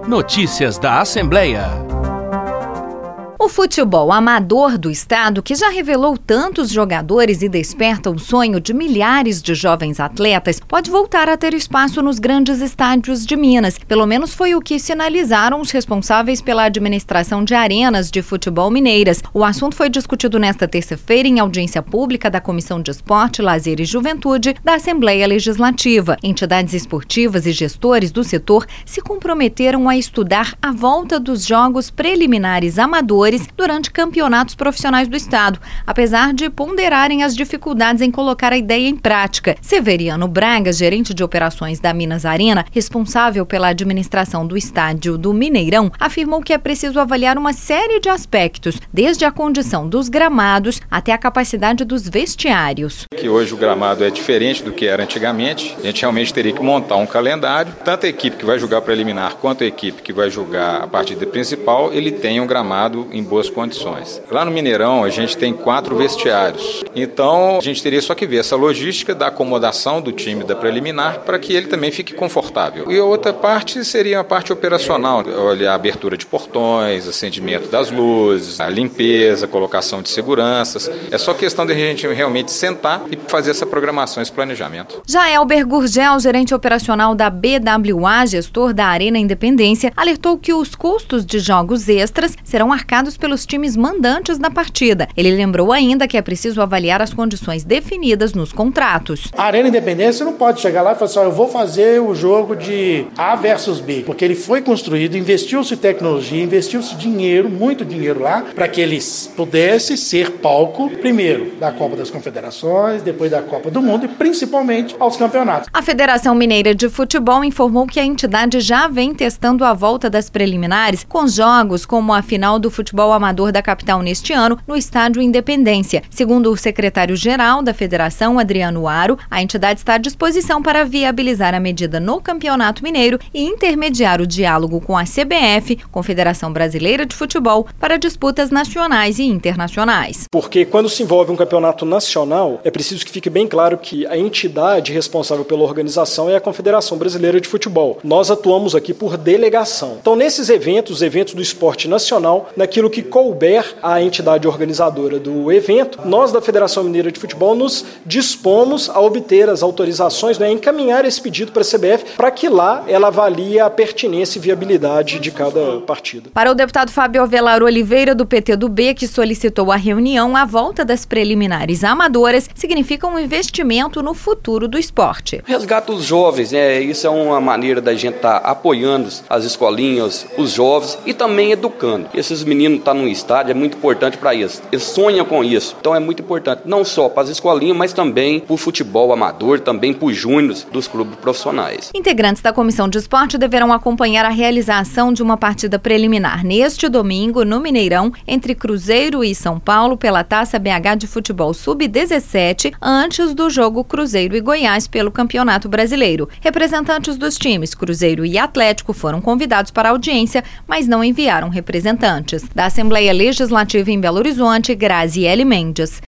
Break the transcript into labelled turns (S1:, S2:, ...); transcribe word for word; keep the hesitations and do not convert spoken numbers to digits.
S1: Notícias da Assembleia.
S2: O futebol amador do estado, que já revelou tantos jogadores e desperta o sonho de milhares de jovens atletas, pode voltar a ter espaço nos grandes estádios de Minas. Pelo menos foi o que sinalizaram os responsáveis pela administração de arenas de futebol mineiras. O assunto foi discutido nesta terça-feira em audiência pública da Comissão de Esporte, Lazer e Juventude da Assembleia Legislativa. Entidades esportivas e gestores do setor se comprometeram a estudar a volta dos jogos preliminares amadores durante campeonatos profissionais do estado, apesar de ponderarem as dificuldades em colocar a ideia em prática. Severiano Braga, gerente de operações da Minas Arena, responsável pela administração do estádio do Mineirão, afirmou que é preciso avaliar uma série de aspectos, desde a condição dos gramados até a capacidade dos vestiários.
S3: Que hoje o gramado é diferente do que era antigamente, a gente realmente teria que montar um calendário, tanto a equipe que vai jogar preliminar quanto a equipe que vai jogar a partida principal, ele tem um gramado em boas condições. Lá no Mineirão a gente tem quatro vestiários, então a gente teria só que ver essa logística da acomodação do time da preliminar para que ele também fique confortável. E a outra parte seria a parte operacional, olha, a abertura de portões, acendimento das luzes, a limpeza, colocação de seguranças. É só questão de a gente realmente sentar e fazer essa programação, esse planejamento.
S2: Já Elber Gurgel, gerente operacional da B W A, gestor da Arena Independência, alertou que os custos de jogos extras serão arcados pelos times mandantes da partida. Ele lembrou ainda que é preciso avaliar as condições definidas nos contratos.
S4: A Arena Independência não pode chegar lá e falar assim, ó, eu vou fazer o jogo de A versus B, porque ele foi construído, investiu-se tecnologia, investiu-se dinheiro, muito dinheiro lá, para que ele pudesse ser palco, primeiro, da Copa das Confederações, depois da Copa do Mundo e principalmente aos campeonatos.
S2: A Federação Mineira de Futebol informou que a entidade já vem testando a volta das preliminares com jogos como a final do futebol amador da capital neste ano, no estádio Independência. Segundo o secretário-geral da Federação, Adriano Aro, a entidade está à disposição para viabilizar a medida no Campeonato Mineiro e intermediar o diálogo com a C B F, Confederação Brasileira de Futebol, para disputas nacionais e internacionais.
S5: Porque quando se envolve um campeonato nacional, é preciso que fique bem claro que a entidade responsável pela organização é a Confederação Brasileira de Futebol. Nós atuamos aqui por delegação. Então, nesses eventos, os eventos do esporte nacional, naquilo que couber à entidade organizadora do evento, nós da Federação Mineira de Futebol nos dispomos a obter as autorizações, né, encaminhar esse pedido para a C B F para que lá ela avalie a pertinência e viabilidade de cada partida.
S2: Para o deputado Fábio Avelar Oliveira, do P T do B, que solicitou a reunião, a volta das preliminares amadoras significa um investimento no futuro do esporte.
S6: Resgata os jovens, né? Isso é uma maneira da gente estar tá apoiando as escolinhas, os jovens e também educando. Esses meninos estão tá num estádio, é muito importante para eles. Eles sonham com isso. Então é muito importante, não só para as escolinhas, mas também para o futebol amador, também para os júniores dos clubes profissionais.
S2: Integrantes da Comissão de Esporte deverão acompanhar a realização de uma partida preliminar neste domingo no Mineirão, entre Cruzeiro e São Paulo, pela Taça B H de Futebol sub dezessete, antes do jogo Cruzeiro e Goiás pelo Campeonato Brasileiro. Representantes dos times Cruzeiro e Atlético foram convidados para a audiência, mas não enviaram representantes. Da Assembleia Legislativa em Belo Horizonte, Graziele Mendes.